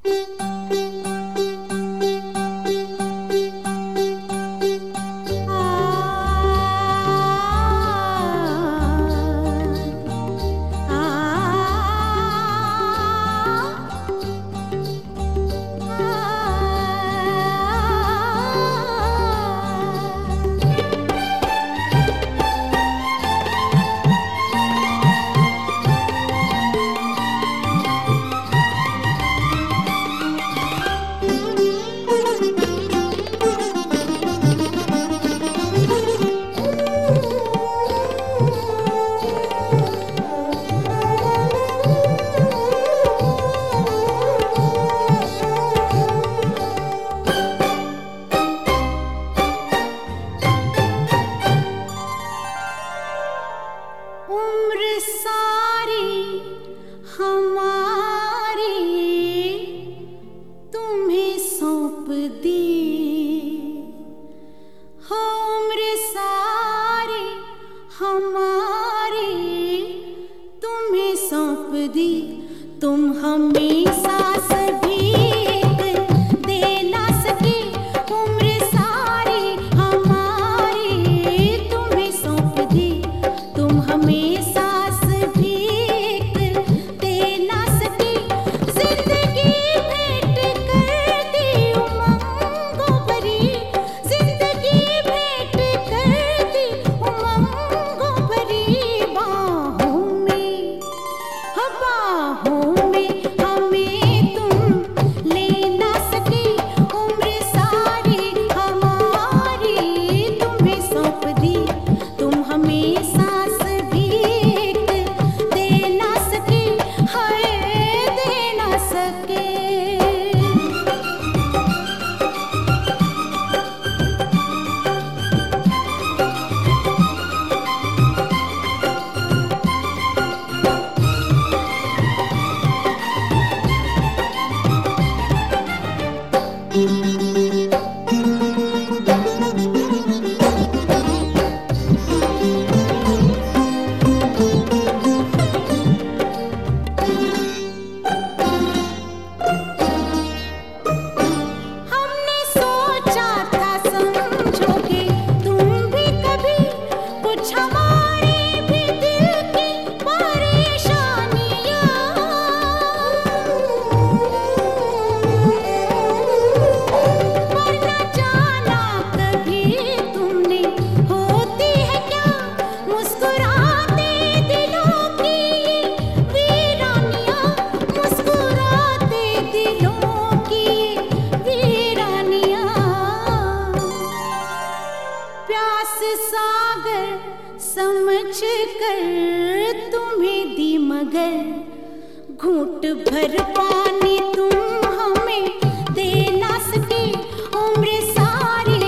घूंट भर पानी तुम हमें दे ना सके, उम्र सारी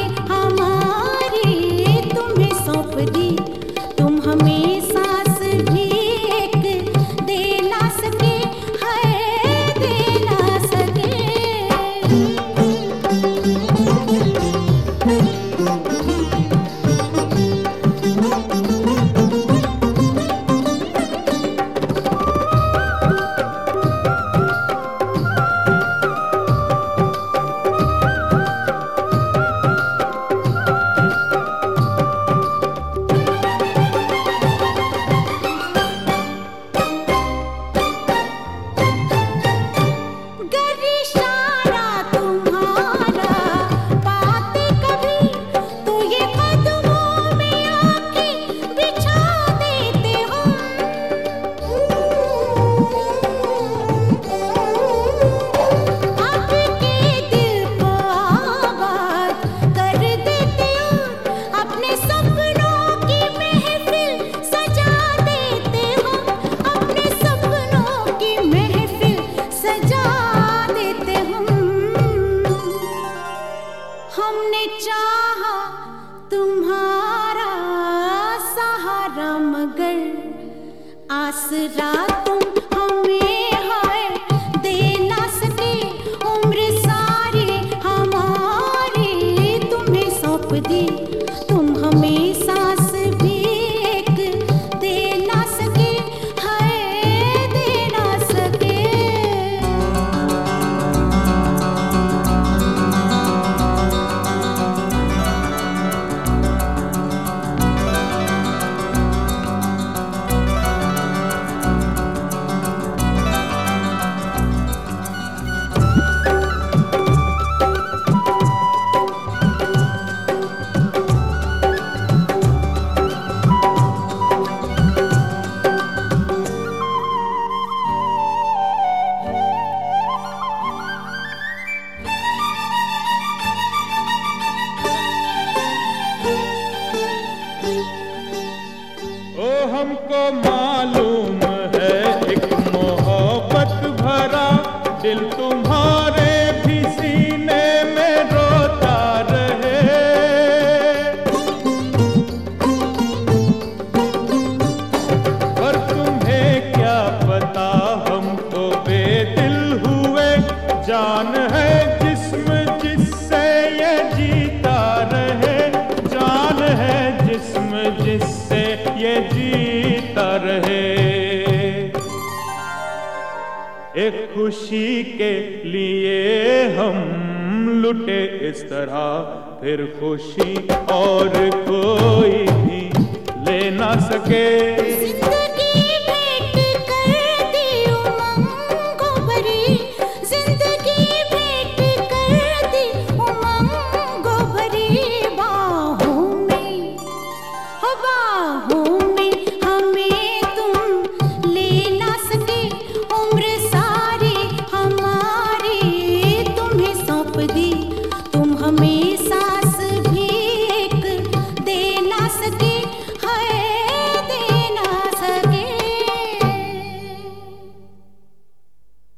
हमारी तुम्हें सौंप दी। तुम हमें सांस भी एक दे ना सके, है दे ना सके। हमने चाहा तुम्हारा सहारा, मगर आसरा तुम हमें हाय दे ना सके। उम्र सारी हमारी तुम्हें सौंप दी। तुम हमें सांस भी एक दे ना सके, हाय दे ना सके। दिल तुम्हारे भी सीने में रोता रहे। पर तुम्हें क्या पता हम तो बेदिल हुए, जान है जिस्म जिससे ये जीता रहे, जान है जिस्म जिससे ये जीता रहे। एक खुशी के लिए हम लुटे इस तरह, फिर खुशी और कोई भी ले ना सके।